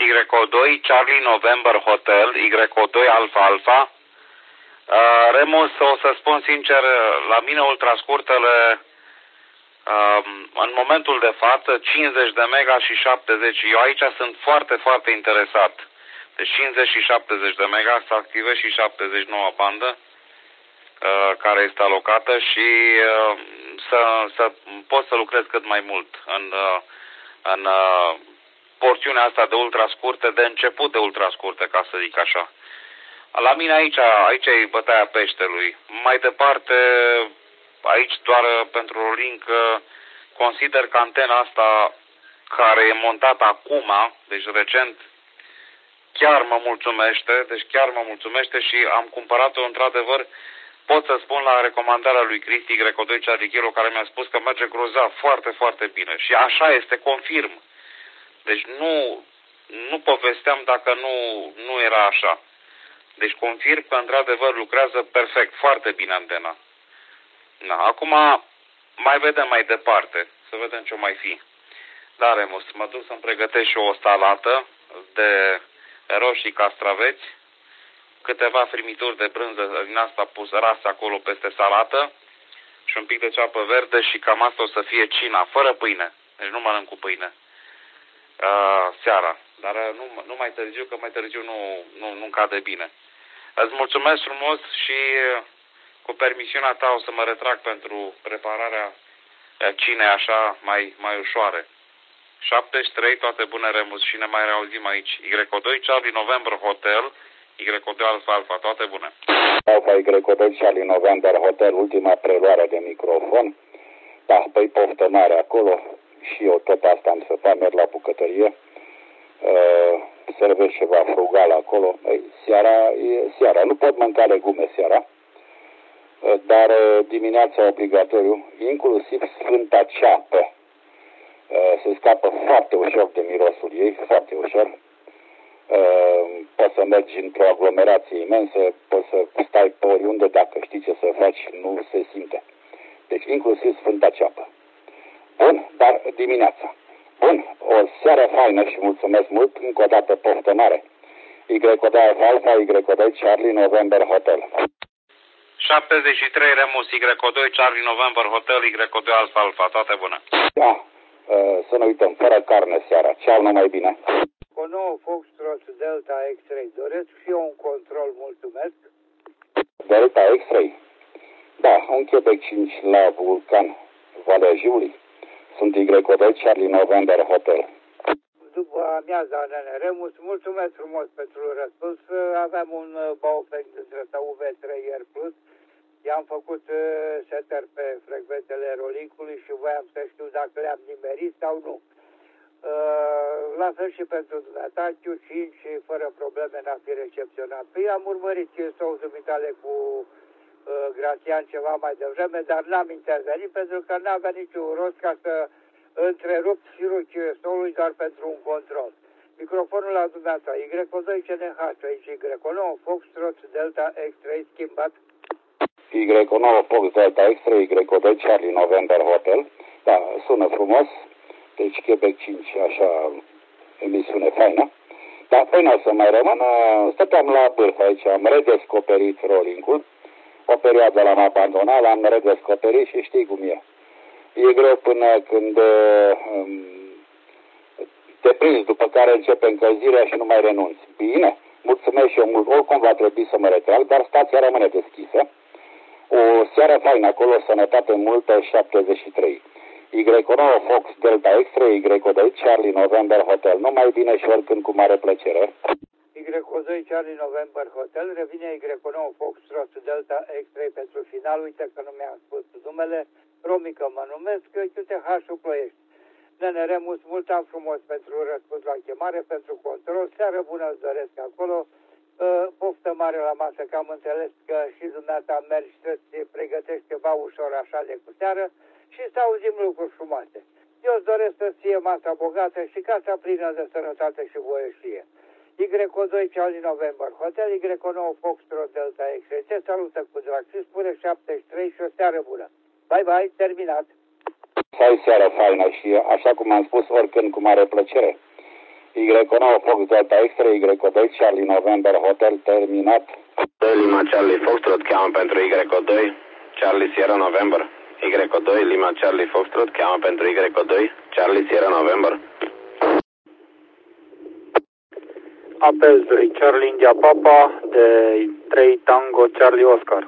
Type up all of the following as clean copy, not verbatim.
Y2 Charlie November Hotel, Y2 Alfa Alfa. Remus, o să spun sincer, la mine ultrascurtele în momentul de față 50 de mega și 70. Eu aici sunt foarte, foarte interesat. Deci 50 și 70 de mega, să activez și 70 noua bandă care este alocată și să pot să lucrez cât mai mult în porțiunea asta de ultrascurte, de început de ultrascurte, ca să zic așa. La mine aici e bătaia peștelui. Mai departe, aici doar pentru o link, consider că antena asta care e montată acum, deci recent, chiar mă mulțumește, și am cumpărat-o într-adevăr, pot să spun la recomandarea lui Cristi Y2 Charlie Kilo, care mi-a spus că merge grozav, foarte, foarte bine. Și așa este, confirm. Deci nu povesteam dacă nu era așa. Deci confirm că într-adevăr lucrează perfect, foarte bine antena. Da, acum mai vedem mai departe, să vedem ce mai fi. Da, Remus, mă duc să-mi pregătesc și o salată de roșii castraveți, câteva frimituri de brânză din asta pus rasă acolo peste salată și un pic de ceapă verde și cam asta o să fie cina, fără pâine. Deci nu mănânc cu pâine. Seara. Dar nu mai târziu, că mai târziu nu cade bine. Îți mulțumesc frumos și cu permisiunea ta o să mă retrag pentru prepararea cinei așa mai ușoare. 73, toate bune, Remus, și ne mai reauzim aici. Y2 Charlie November Hotel, Y2 Alfa Alfa, toate bune. Alfa Y2 Charlie November Hotel, ultima preluare de microfon. Da, păi poftă mare acolo și eu tot asta am să fac, merg la bucătărie. Servesc ceva frugal acolo. Seara, nu pot mânca legume seara, dar dimineața obligatoriu, inclusiv sfânta ceapă. Se scapă foarte ușor de mirosul ei, foarte ușor. Poți să mergi într-o aglomerație imensă, poți să stai pe oriunde, dacă știi ce să faci, nu se simte. Deci inclusiv sfânta ceapă. Bun, dar dimineața. Bun, o seară faină și mulțumesc mult, încă o dată poftă mare. Y2 Alfa, Y2 Charlie November Hotel. 73 Remus, Y2 Charlie November Hotel, Y2 Alfa Alfa, toate bune. Da, să nu uităm, fără carne seara. Ceau, numai bine. O nouă Foxtrot Delta X-Ray. Doresc și eu un control, mulțumesc. Delta X-Ray? Da, un Quebec 5 la Vulcan, Valea Jiului. Sunt Y2 Charlie November Hotel. După amiaza, nene Remus, mulțumesc frumos pentru răspuns. Aveam un Baofeng UV3R+. I-am făcut setter pe frecvențele Rolink-ului și voiam să știu dacă le-am nimerit sau nu. La fel și pentru dumneata, Q5 și fără probleme n-a fi recepționat. Păi am urmărit sousul mitale cu Grațian ceva mai devreme, dar n-am intervenit pentru că n-avea niciun rost ca să întrerup șirul solului doar pentru un control. Microfonul la dumneata, Y2 CNH, aici Y9 Foxtrot Delta X-Ray schimbat. Y9 Fox Delta X-Ray, Y2 Charlie November Hotel. Da, sună frumos. Deci Quebec 5, așa, emisiune faină. Dar până să mai rămână, stăteam la bârfă aici, am redescoperit rolling-ul. O perioadă l-am abandonat, l-am redescoperit și știi cum e. E greu până când te prinzi, după care începe încălzirea și nu mai renunți. Bine, mulțumesc și eu mult. Oricum va trebui să mă retrag, dar stația rămâne deschisă. O seară faină acolo, sănătate multă, 73. Y9 Fox Delta X-Ray, Y2 Charlie November Hotel. Numai bine și oricând cu mare plăcere. Y2 Charlie November Hotel, revine Y9 Foxtrot Delta X-Ray pentru final. Uite că nu mi-am spus numele. Romică mă numesc, QTH-ul Ploiești. Nene Remus, mult am frumos pentru răspuns la chemare, pentru control. Seară bună îți doresc acolo. Poftă mare la masă, că am înțeles că și dumneata mergi să-ți pregătești ceva ușor așa de cu seară și să auzim lucruri frumoase. Eu îți doresc să fie masa bogată și casa plină de sănătate și voieșie. Y2 Charlie November Hotel, Y9 Foxtrot Delta X-Ray. Te salută cu drag și spune 73 și o seară bună. Bye bye, terminat. Să ai seară faină și așa cum am spus, oricând cu mare plăcere. Y9 Fox Delta X-ray, Y2 Charlie November Hotel terminat. 2 Lima Charlie Foxtrot, cheamă pentru Y2, Charlie Sierra November. Y2 Lima Charlie Foxtrot, cheamă pentru Y2, Charlie Sierra November. Apel 2, Charlie India Papa, de 3 Tango Charlie Oscar.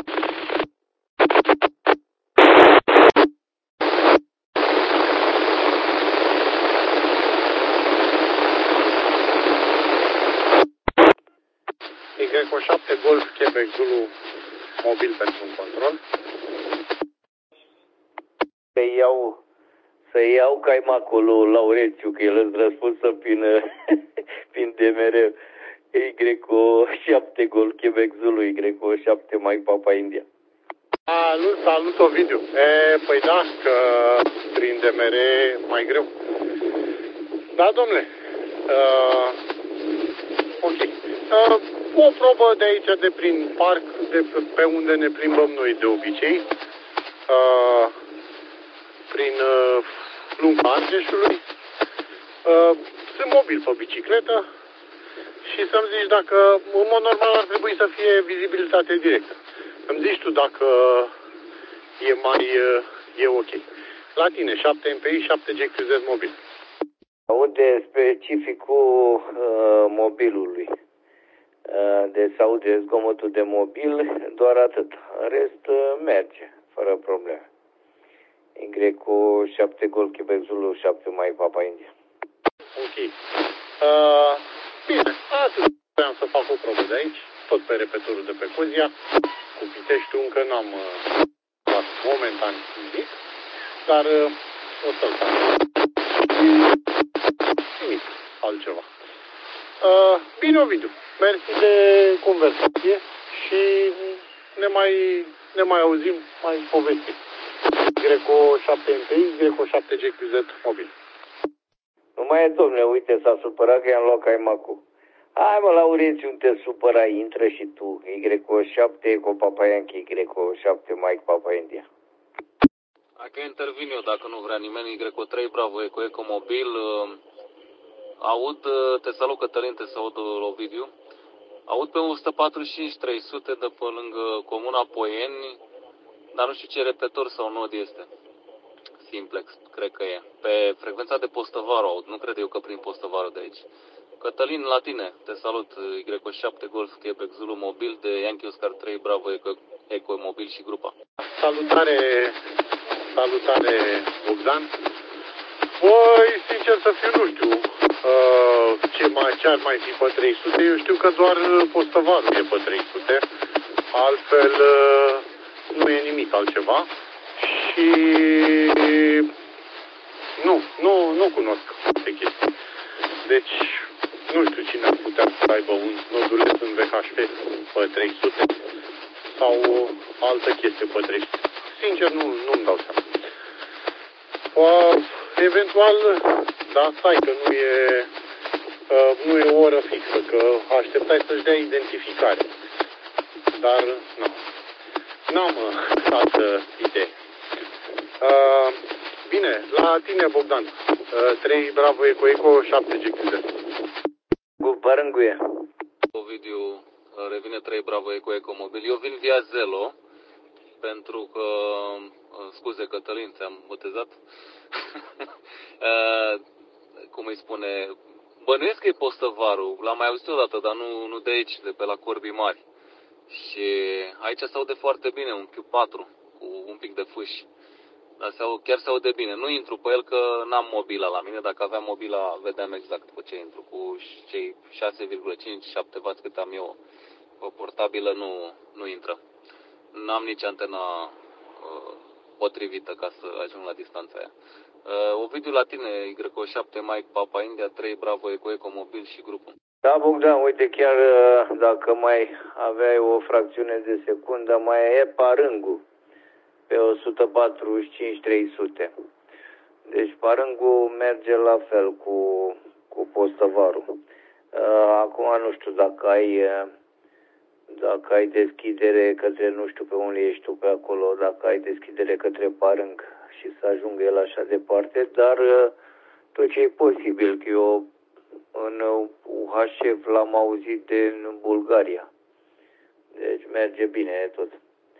Y7 Golf Quebec Zulu mobil pentru un control. Să iau caimacul lui Laurențiu, că el îți răspunsă prin DMR. Y7 Golf Quebec Zulu, Y7 Mike Papa India. Salut Ovidiu. Păi da, că prin DMR e mai greu. Da, domnule. Ok. O probă de aici, de prin parc, de pe unde ne plimbăm noi de obicei, prin lunga Argeșului. Sunt mobil pe bicicletă și să-mi zici dacă, în mod normal, ar trebui să fie vizibilitate directă. Îmi zici tu dacă e ok. La tine, 7 MPI, 7 GQZ mobil. Aude specificul mobilului. Deci se aude zgomotul de mobil, doar atât. În rest merge, fără probleme. Y7 Golf Quebec Zulu 7 Mike Papa India. Ok. Bine, atât vreau să fac o probă de aici, tot pe repetorul de pe Cozia. Cu Piteștiul încă n-am luat momentan nimic, dar o să-l fac. Nimic altceva. Bine, Ovidiu, mersi de conversație și ne mai auzim, mai povestim. Y7 MPI, Y7 GQZ mobil. Nu mai e, domnule, uite, s-a supărat că i-am luat caimacul. Hai mă, Laurențiu, nu te supăra, intră și tu. Y7 cu Papa Yankee, Y7 Mike Papa India. Hai că intervin eu dacă nu vrea nimeni. Y3 Bravo Eco mobil. Te salut Cătălin, te salut Ovidiu. Aud pe 145-300 de pe lângă comuna Poieni, dar nu știu ce repetor sau nod este. Simplex, cred că e. Pe frecvența de Postăvaru aud, nu cred eu că prin Postăvaru de aici. Cătălin, la tine, te salut. Y7 Golf Quebec Zulu mobil de Yankee Oscar 3 Bravo Eco mobil și grupa. Salutare Bogdan. Păi, sincer să fiu, nu știu ce ar mai fi pe 300. Eu știu că doar Postăvarul e pe 300. Altfel nu e nimic altceva. Și nu cunosc aceste chestii. Deci, nu știu cine ar putea să aibă un noduleț în VHF pe 300 sau altă chestie pe 300. Sincer, nu-mi dau seama. Eventual, da, stai că nu e o oră fixă, că așteptai să-și dea identificare. Dar, nu. N-am altă idee. Bine, la tine, Bogdan. 3 Bravo Eco 7 GQZ. Cu Barânguie. Ovidiu, revine 3 Bravo Eco mobil. Eu vin via Zelo, pentru că, scuze Cătălin, ți-am botezat. Cum îi spune, bănuiesc că e Postăvaru, l-am mai auzit odată, dar nu de aici, de pe la Corbii Mari. Și aici se aude foarte bine, un Q4 cu un pic de fâși. Dar chiar se aude bine. Nu intru pe el că n-am mobila la mine. Dacă aveam mobila, vedeam exact pe ce intru. Cu cei 6,5-7W cât am eu pe portabilă nu intră. N-am nici antena potrivită ca să ajung la distanța aia. Ovidiu, la tine, Y7 Mike Papa India 3 Bravo Eco mobil și grupul. Da, Bogdan, uite, chiar dacă mai aveai o fracțiune de secundă, mai e Parângu pe 145-300. Deci Parângu merge la fel cu Postăvaru. Acum nu știu dacă ai deschidere către, nu știu pe unde ești tu pe acolo, dacă ai deschidere către Parâng și să ajungă el așa departe, dar tot ce e posibil, că eu În UHF l-am auzit din Bulgaria. Deci merge bine tot.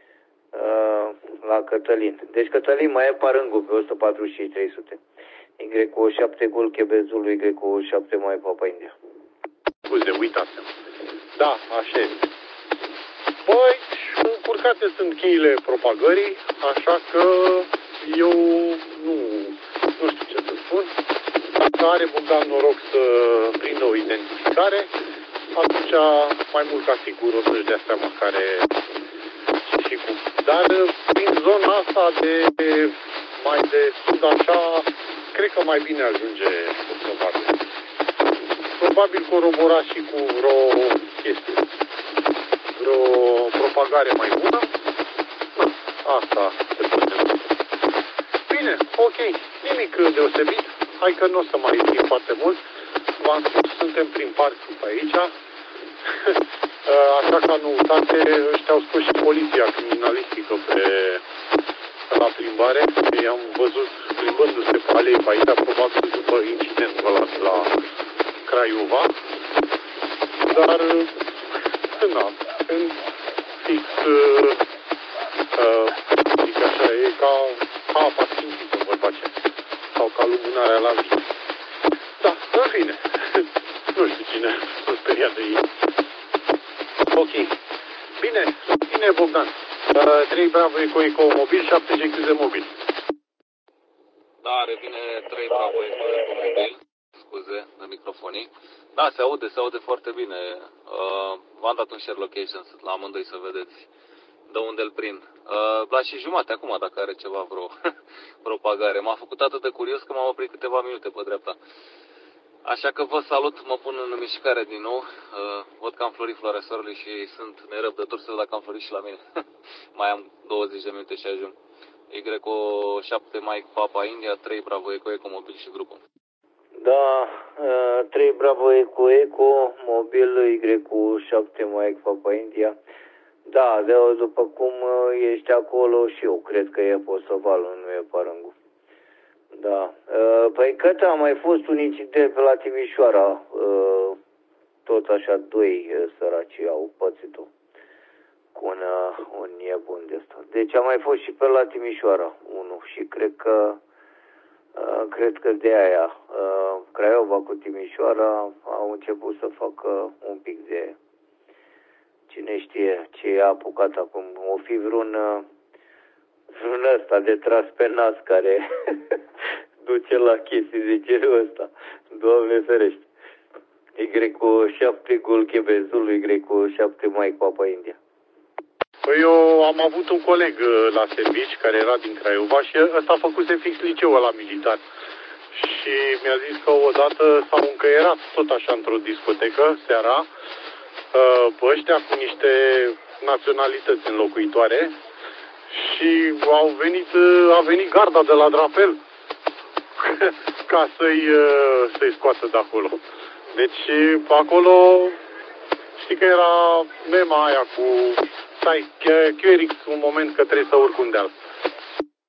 La Cătălin. Deci Cătălin mai e Parângu pe 145-300. Y7 Gol Chebezul, Y7 mai Papa India. Scuze, uitasem. Da, așa este. Băi, încurcate sunt cheile propagării, așa că eu nu știu ce să spun. Dacă are Bogdan noroc să prindă o identificare, atunci mai mult ca sigur o să-și dea seama care și cum. Dar prin zona asta de mai de sud așa, cred că mai bine ajunge probabil. Probabil corobora și cu vreo chestie. Vreo propagare mai bună. Asta se poate. Bine, ok, nimic deosebit. Hai că nu o să mai fim foarte mult. V-am spus, suntem prin parc pe aici. Așa că nu uitați, ăștia au scos și poliția criminalistică la plimbare. I-am văzut plimbându-se pe alei pe aici, probabil după incidentul ăla de la Craiova. Dar, na, în fix, zic așa, e ca apa sfințită, vorba aceea. Sau ca lumânarea la vin. Da, în fine. Nu știu cine s-a speriat de ei. Ok. Bine, Bogdan. 3 Bravo Eco mobil, 7 GQZ mobil. Da, revine 3 Bravo Eco mobil. Scuze, de microfonii. Da, se aude foarte bine. V-am dat un share location la amândoi să vedeți de unde îl prind. La și jumate acum, dacă are ceva vreo propagare. M-a făcut atât de curios că m-am oprit câteva minute pe dreapta. Așa că vă salut, mă pun în mișcare din nou. Văd că am florit floarea soarelui și sunt nerăbdător să văd dacă am florit și la mine. Mai am 20 de minute și ajung. Y7 Mike Papa India, 3 Bravo Eco mobil și grupul. Da, 3 Bravo Eco mobil, Y7 Mike Papa India. Da, după cum ești acolo și eu cred că e Posovalul, nu e Parângu. Da. Păi cătă a mai fost un incident pe la Timișoara. Tot așa, 2 săraci au pățit-o cu un nebun de ăsta. Deci a mai fost și pe la Timișoara unul și cred că de aia Craiova cu Timișoara au început să facă un pic de cine știe ce a apucat acum. O fi vreun ăsta de tras pe nas care duce la chestii de genul ăsta. Doamne ferește. Y7 Gol Chebezul, Y7 Mike Papa India. Păi eu am avut un coleg la servici care era din Craiova și ăsta a făcuse fix liceul la militar. Și mi-a zis că odată s-au încăierat tot așa într-o discotecă seara pe ăștia cu niște naționalități înlocuitoare și a venit garda de la drapel ca să-i scoată de acolo. Deci acolo știi că era mema aia cu stai QRX un moment că trebuie să urc un deal.